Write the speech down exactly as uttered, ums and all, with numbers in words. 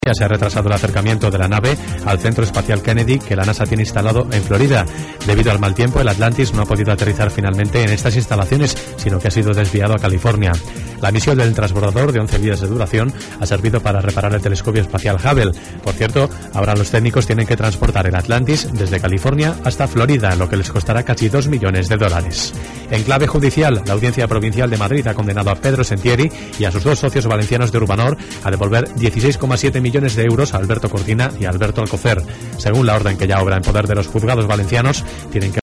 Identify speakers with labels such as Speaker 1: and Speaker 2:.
Speaker 1: Se ha retrasado el acercamiento de la nave al Centro Espacial Kennedy que la NASA tiene instalado en Florida. Debido al mal tiempo, el Atlantis no ha podido aterrizar finalmente en estas instalaciones, sino que ha sido desviado a California. La misión del transbordador de once días de duración ha servido para reparar el telescopio espacial Hubble. Por cierto, ahora los técnicos tienen que transportar el Atlantis desde California hasta Florida, lo que les costará casi dos millones de dólares. En clave judicial, la Audiencia Provincial de Madrid ha condenado a Pedro Sentieri y a sus dos socios valencianos de Urbanor a devolver dieciséis coma siete millones de euros a Alberto Cortina y a Alberto Alcocer. Según la orden que ya obra en poder de los juzgados valencianos, tienen que